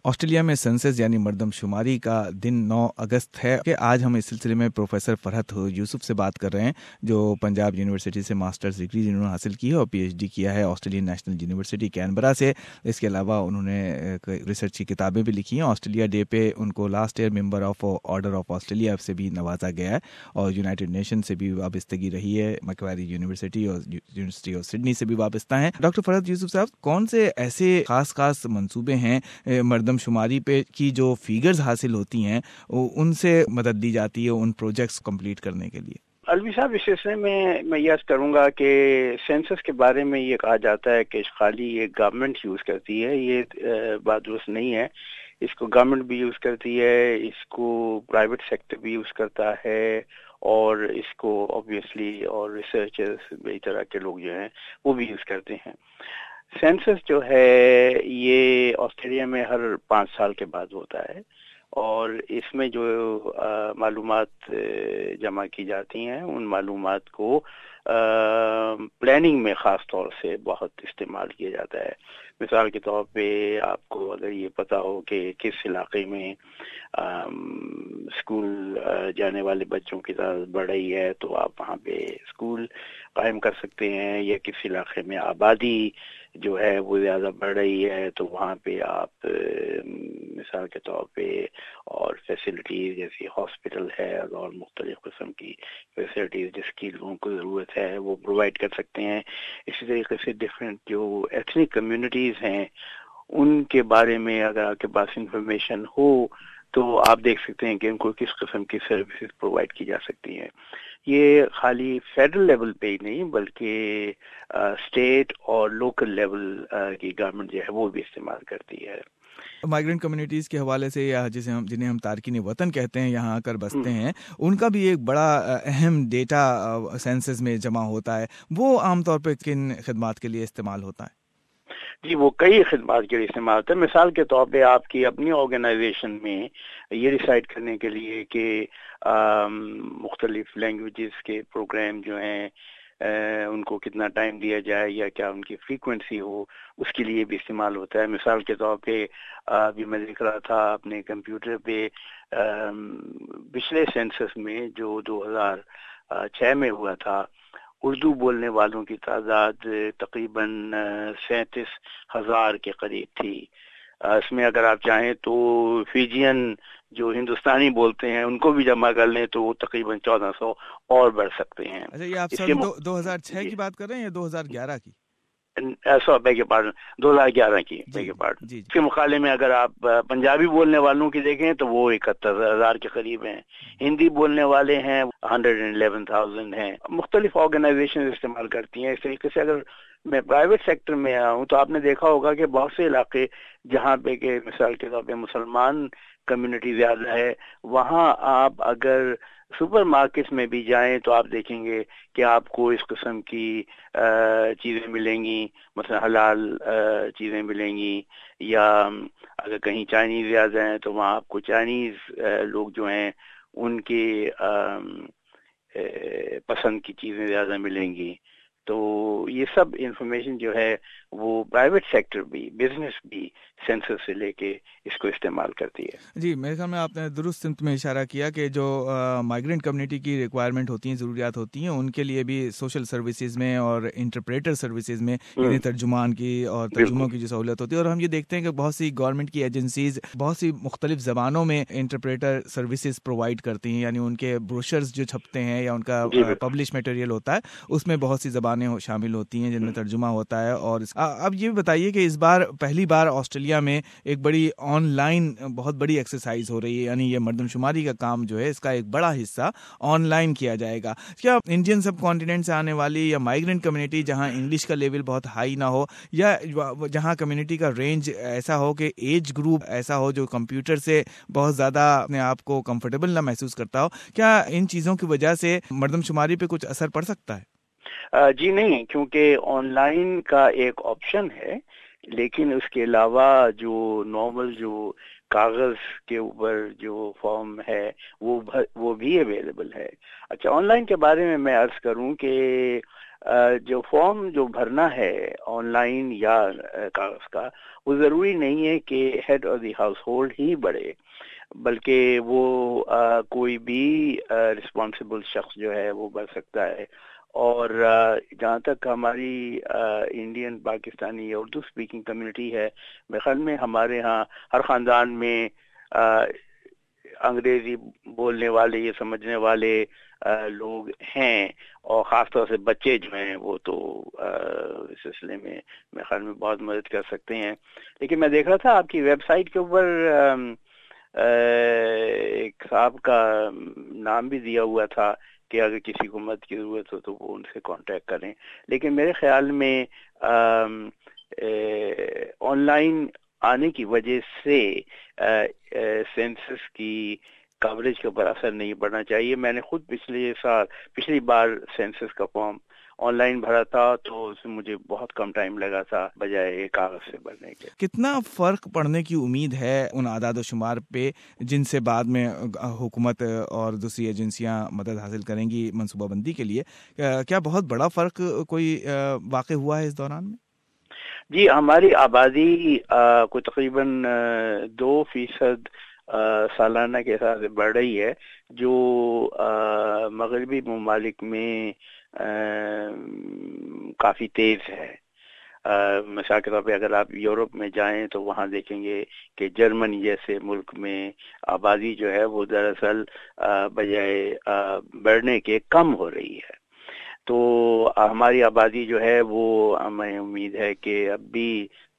Australia میں census یعنی مردم شماری کا دن 9 اگست ہے کہ آج ہم اس سلسلے میں پروفیسر فرحت یوسف سے بات کر رہے ہیں جو پنجاب یونیورسٹی سے ماسٹرز ڈگری جنہوں نے حاصل کی ہے اور پی ایچ ڈی کیا ہے آسٹریلین نیشنل یونیورسٹی کینبرا سے. اس کے علاوہ انہوں نے ریسرچ کی کتابیں بھی لکھی ہیں. آسٹریلیا ڈے پہ ان کو last year member of order of Australia سے بھی نوازا گیا ہے اور یونائٹڈ نیشن سے بھی وابستگی رہی ہے. میکویری یونیورسٹی اور یونیورسٹی آف سڈنی سے بھی وابستہ ہیں. ڈاکٹر فرحت یوسف صاحب، کون سے ایسے خاص منصوبے ہیں مردم شماری پہ کی جو فیگرز حاصل ہوتی ہیں ان سے مدد دی جاتی ہے ان پروجیکٹس کمپلیٹ کرنے کے لیے؟ الوی صاحب، اس سلسلے میں یہ کروں گا کہ سینسس کے بارے میں یہ کہا جاتا ہے کہ خالی یہ گورنمنٹ یوز کرتی ہے. یہ بات درست نہیں ہے. اس کو گورنمنٹ بھی یوز کرتی ہے، اس کو پرائیویٹ سیکٹر بھی یوز کرتا ہے، اور اس کو آبویسلی اور ریسرچرز بے طرح کے لوگ جو ہیں وہ بھی یوز کرتے ہیں. سینسس جو ہے یہ آسٹریلیا میں ہر 5 سال کے بعد ہوتا ہے، اور اس میں جو معلومات جمع کی جاتی ہیں ان معلومات کو پلاننگ میں خاص طور سے بہت استعمال کیا جاتا ہے. مثال کے طور پہ آپ کو اگر یہ پتا ہو کہ کس علاقے میں اسکول جانے والے بچوں کی تعداد بڑھ رہی ہے تو آپ وہاں پہ اسکول قائم کر سکتے ہیں، یا کس علاقے میں آبادی جو ہے وہ زیادہ بڑھ رہی ہے تو وہاں پہ آپ مثال کے طور پہ اور فیسلٹیز جیسی ہاسپٹل ہے اور مختلف قسم کی فیسلٹیز جس کی لوگوں کو ضرورت ہے وہ پرووائڈ کر سکتے ہیں. اسی طریقے سے ڈفرینٹ جو ایتھنک کمیونٹیز ہیں ان کے بارے میں اگر آپ کے پاس انفارمیشن ہو تو آپ دیکھ سکتے ہیں کہ ان کو کس قسم کی سروسز پرووائڈ کی جا سکتی ہیں. یہ خالی فیڈرل لیول پہ ہی نہیں بلکہ اسٹیٹ اور لوکل لیول کی گورنمنٹ جو ہے وہ بھی استعمال کرتی ہے. مائیگرنٹ کمیونٹیز کے حوالے سے یا جنہیں ہم تارکین وطن کہتے ہیں یہاں آ کر بستے ہیں، ان کا بھی ایک بڑا اہم ڈیٹا سینسس میں جمع ہوتا ہے. وہ عام طور پہ کن خدمات کے لیے استعمال ہوتا ہے؟ جی، وہ کئی خدمات کے لیے استعمال ہوتا ہے. مثال کے طور پہ آپ کی اپنی آرگنائزیشن میں یہ ڈیسائیڈ کرنے کے لیے کہ مختلف لینگویجز کے پروگرام جو ہیں ان کو کتنا ٹائم دیا جائے یا کیا ان کی فریکوینسی ہو، اس کے لیے بھی استعمال ہوتا ہے. مثال کے طور پہ ابھی میں دیکھ رہا تھا اپنے کمپیوٹر پہ پچھلے سینسس میں جو 2006 میں ہوا تھا، اردو بولنے والوں کی تعداد تقریباً 37,000 کے قریب تھی. اس میں اگر آپ چاہیں تو فیجین جو ہندوستانی بولتے ہیں ان کو بھی جمع کر لیں تو وہ تقریباً 1400 اور بڑھ سکتے ہیں. اچھا، یہ آپ سن 2006 کی بات کر رہے ہیں یا 2011 کی؟ 2011 کی اس کے مقابلے میں اگر آپ پنجابی بولنے والوں کی دیکھیں تو وہ 71,000 کے قریب ہیں. ہندی بولنے والے ہیں 111,000 ہیں. مختلف آرگنائزیشن استعمال کرتی ہیں. اس طریقے سے اگر میں پرائیویٹ سیکٹر میں آؤں تو آپ نے دیکھا ہوگا کہ بہت سے علاقے جہاں پہ کہ مثال کے طور پہ مسلمان کمیونٹی زیادہ ہے، وہاں آپ اگر سپر مارکیٹ میں بھی جائیں تو آپ دیکھیں گے کہ آپ کو اس قسم کی چیزیں ملیں گی، مثلا حلال چیزیں ملیں گی. یا اگر کہیں چائنیز زیادہ ہیں تو وہاں آپ کو چائنیز لوگ جو ہیں ان کے پسند کی چیزیں زیادہ ملیں گی. تو یہ سب انفارمیشن جو ہے وہ پرائیویٹ سیکٹر بھی، بزنس بھی سینسس سے لے کے اس کو استعمال کرتی ہے. جی، میرے خیال میں آپ نے درست سمت میں اشارہ کیا کہ جو مائیگرنٹ کمیونٹی کی ریکوائرمنٹ ہوتی ہیں، ضروریات ہوتی ہیں، ان کے لیے بھی سوشل سروسز میں اور انٹرپریٹر سروسز میں یعنی ترجمان کی اور ترجموں کی جو سہولت ہوتی ہے. اور ہم یہ دیکھتے ہیں کہ بہت سی گورنمنٹ کی ایجنسیز بہت سی مختلف زبانوں میں انٹرپریٹر سروسز پرووائڈ کرتی ہیں، یعنی ان کے بروشرز جو چھپتے ہیں یا ان کا پبلش میٹیریل ہوتا ہے اس میں بہت سی زبانیں شامل ہوتی ہیں جن میں ترجمہ ہوتا ہے. اور اب یہ بتائیے کہ اس بار پہلی بار آسٹریلیا میں ایک بڑی آن لائن بہت بڑی ایکسرسائز ہو رہی ہے، یعنی یہ مردم شماری کا کام جو ہے اس کا ایک بڑا حصہ آن لائن کیا جائے گا. کیا انڈین سب کانٹیننٹ سے آنے والی یا مائیگرنٹ کمیونٹی جہاں انگلش کا لیول بہت ہائی نہ ہو یا جہاں کمیونٹی کا رینج ایسا ہو کہ ایج گروپ ایسا ہو جو کمپیوٹر سے بہت زیادہ اپنے آپ کو کمفرٹیبل نہ محسوس کرتا ہو، کیا ان چیزوں کی وجہ سے مردم شماری پہ کچھ اثر پڑ سکتا ہے؟ جی نہیں، کیونکہ آن لائن کا ایک آپشن ہے، لیکن اس کے علاوہ جو نارمل جو کاغذ کے اوپر جو فارم ہے وہ بھی اویلیبل ہے. اچھا، آن لائن کے بارے میں عرض کروں کہ جو فارم جو بھرنا ہے آن لائن یا کاغذ کا، وہ ضروری نہیں ہے کہ head of the household ہی بڑھے، بلکہ وہ کوئی بھی رسپانسبل شخص جو ہے وہ بڑھ سکتا ہے. اور جہاں تک ہماری انڈین پاکستانی یا اردو اسپیکنگ کمیونٹی ہے، میرے خیال میں ہمارے ہاں ہر خاندان میں انگریزی بولنے والے یا سمجھنے والے لوگ ہیں، اور خاص طور سے بچے جو ہیں وہ تو اس سلسلے میں میرے خیال میں بہت مدد کر سکتے ہیں. لیکن میں دیکھ رہا تھا آپ کی ویب سائٹ کے اوپر ایک صاحب کا نام بھی دیا ہوا تھا کہ اگر کسی کو مدد کی ضرورت ہو تو وہ ان سے کانٹیکٹ کریں. لیکن میرے خیال میں آن لائن آنے کی وجہ سے سینسس کی کوریج کے اوپر اثر نہیں پڑنا چاہیے. میں نے خود پچھلی بار سینسس کا فارم آن لائن بھرا تھا تو اس میں مجھے بہت کم ٹائم لگا تھا بجائے کاغذ سے بھرنے کے. کتنا فرق پڑنے کی امید ہے ان اعداد و شمار پہ جن سے بعد میں حکومت اور دوسری ایجنسیاں مدد حاصل کریں گی منصوبہ بندی کے لیے؟ کیا بہت بڑا فرق کوئی واقع ہوا ہے اس دوران میں؟ جی، ہماری آبادی کو تقریباً 2% سالانہ کے حساب سے بڑھ رہی ہے، جو مغربی ممالک میں کافی تیز ہے. مثال کے طور پہ اگر آپ یورپ میں جائیں تو وہاں دیکھیں گے کہ جرمنی جیسے ملک میں آبادی جو ہے وہ دراصل بجائے بڑھنے کے کم ہو رہی ہے. تو ہماری آبادی جو ہے وہ ہمیں امید ہے کہ اب بھی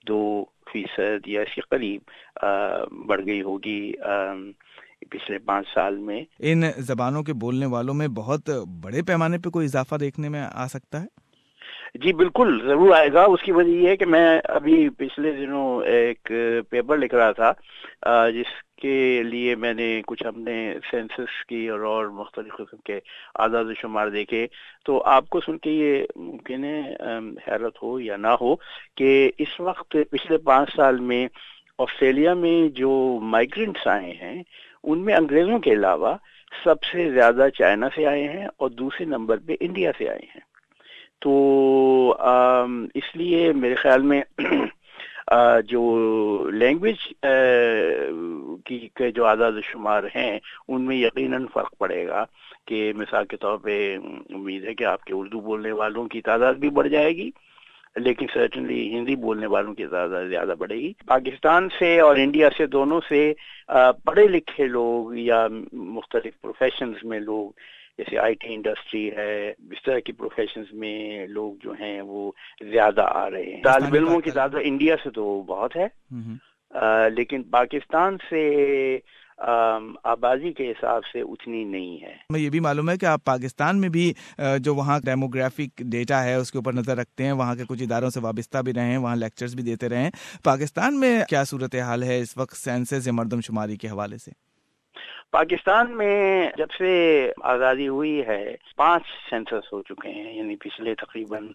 2% یا اسی قریب بڑھ گئی ہوگی پچھلے 5 سال میں. ان زبانوں کے بولنے والوں میں بہت بڑے پیمانے پہ کوئی اضافہ دیکھنے میں آ سکتا ہے؟ جی بالکل ضرور آئے گا. اس کی وجہ یہ ہے کہ میں ابھی پچھلے دنوں ایک پیپر لکھ رہا تھا جس کے لیے میں نے کچھ اپنے سینسس کی اور مختلف قسم کے اعداد و شمار دیکھے. تو آپ کو سن کے یہ ممکن ہے حیرت ہو یا نہ ہو کہ اس وقت پچھلے 5 سال میں آسٹریلیا میں جو مائیگرنٹس آئے ہیں ان میں انگریزوں کے علاوہ سب سے زیادہ چائنا سے آئے ہیں اور دوسرے نمبر پہ انڈیا سے آئے ہیں. تو اس لیے میرے خیال میں جو لینگویج کے جو اعداد و شمار ہیں ان میں یقیناً فرق پڑے گا. کہ مثال کے طور پہ امید ہے کہ آپ کے اردو بولنے والوں کی تعداد بھی بڑھ جائے گی، لیکن سرٹنلی ہندی بولنے والوں کی تعداد زیادہ بڑھے گی. پاکستان سے اور انڈیا سے دونوں سے پڑھے لکھے لوگ یا مختلف پروفیشنز میں لوگ جیسے آئی ٹی انڈسٹری ہے، اس طرح کی پروفیشنز میں لوگ جو ہیں وہ زیادہ آ رہے ہیں. طالب علموں کی تعداد انڈیا سے تو بہت ہے، لیکن پاکستان سے آبادی کے حساب سے اتنی نہیں ہے. میں یہ بھی معلوم ہے کہ آپ پاکستان میں بھی جو وہاں ڈیموگرافک ڈیٹا ہے اس کے اوپر نظر رکھتے ہیں، وہاں کے کچھ اداروں سے وابستہ بھی رہے ہیں، وہاں لیکچرز بھی دیتے رہے ہیں. پاکستان میں کیا صورتحال ہے اس وقت سینسس یا مردم شماری کے حوالے سے؟ پاکستان میں جب سے آزادی ہوئی ہے 5 سینسس ہو چکے ہیں، یعنی پچھلے تقریباً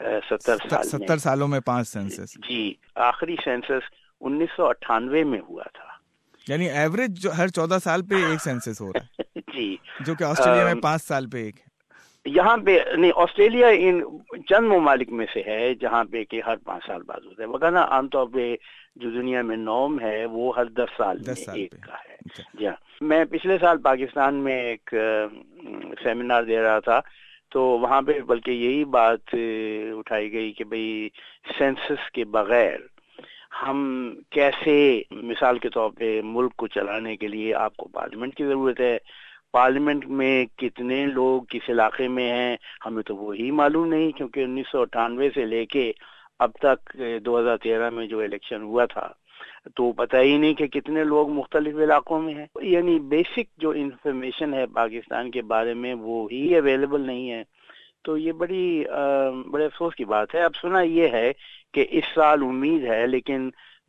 70 سالوں میں 5 سینسس. جی، آخری سینسس 1998 میں ہوا تھا. یعنی ایوریج ہر 14 سال پہ ایک سینسس ہو رہا ہے. جی، جو کہ آسٹریلیا میں 5 سال پہ ایک ہے. یہاں پہ نہیں، آسٹریلیا ان چند ممالک میں سے ہے جہاں پہ کہ ہر 5 سال بعد ہوتا ہے، وغیرہ عام طور پہ جو دنیا میں نارم ہے وہ ہر 10 سال میں ایک کا ہے. جی ہاں، میں پچھلے سال پاکستان میں ایک سیمینار دے رہا تھا تو وہاں پہ بلکہ یہی بات اٹھائی گئی کہ بھئی سینسس کے بغیر ہم کیسے، مثال کے طور پہ ملک کو چلانے کے لیے آپ کو پارلیمنٹ کی ضرورت ہے. پارلیمنٹ میں کتنے لوگ کس علاقے میں ہیں ہمیں تو وہی معلوم نہیں، کیونکہ 1998 سے لے کے اب تک 2013 میں جو الیکشن ہوا تھا تو پتہ ہی نہیں کہ کتنے لوگ مختلف علاقوں میں ہیں. یعنی بیسک جو انفارمیشن ہے پاکستان کے بارے میں وہ ہی اویلیبل نہیں ہے. تو یہ بڑے افسوس کی بات ہے. اب سنا یہ ہے کہ اس سال امید ہے، لیکن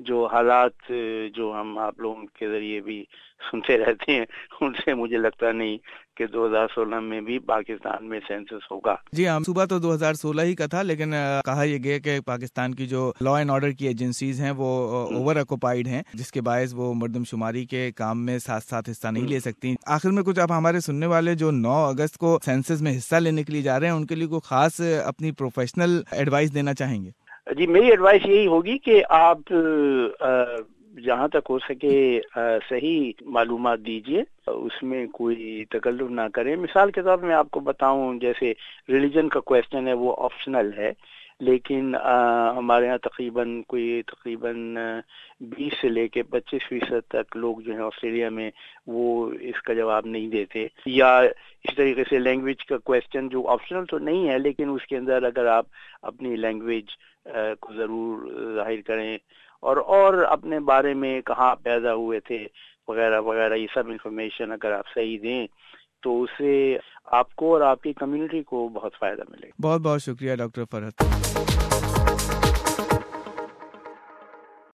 جو حالات جو ہم آپ لوگوں کے ذریعے بھی سنتے رہتے ہیں ان سے مجھے لگتا نہیں کہ 2016 میں بھی پاکستان میں سینسس ہوگا. جی ہاں، صوبہ تو 2016 ہی کا تھا، لیکن کہا یہ گیا کہ پاکستان کی جو لا اینڈ آرڈر کی ایجنسیز ہیں وہ اوور آکوپائیڈ ہیں، جس کے باعث وہ مردم شماری کے کام میں ساتھ ساتھ حصہ نہیں لے سکتی. آخر میں کچھ آپ ہمارے سننے والے جو 9 اگست کو سینسس میں حصہ لینے کے لیے جا رہے ہیں ان کے لیے کوئی خاص اپنی پروفیشنل ایڈوائس دینا چاہیں گے؟ جی میری ایڈوائس یہی ہوگی کہ آپ جہاں تک ہو سکے صحیح معلومات دیجیے، اس میں کوئی تکلف نہ کریں. مثال کے طور پر میں آپ کو بتاؤں، جیسے ریلیجن کا کویسچن ہے وہ آپشنل ہے، لیکن ہمارے ہاں تقریباً 20 سے لے کے 25% تک لوگ جو ہیں آسٹریلیا میں وہ اس کا جواب نہیں دیتے. یا اس طریقے سے لینگویج کا کویسچن جو آپشنل تو نہیں ہے لیکن اس کے اندر اگر آپ اپنی لینگویج کو ضرور ظاہر کریں اور اپنے بارے میں کہاں پیدا ہوئے تھے وغیرہ وغیرہ، یہ سب انفارمیشن اگر آپ صحیح دیں تو اس سے آپ کو اور آپ کی کمیونٹی کو بہت فائدہ ملے گا. بہت بہت شکریہ ڈاکٹر فرحت.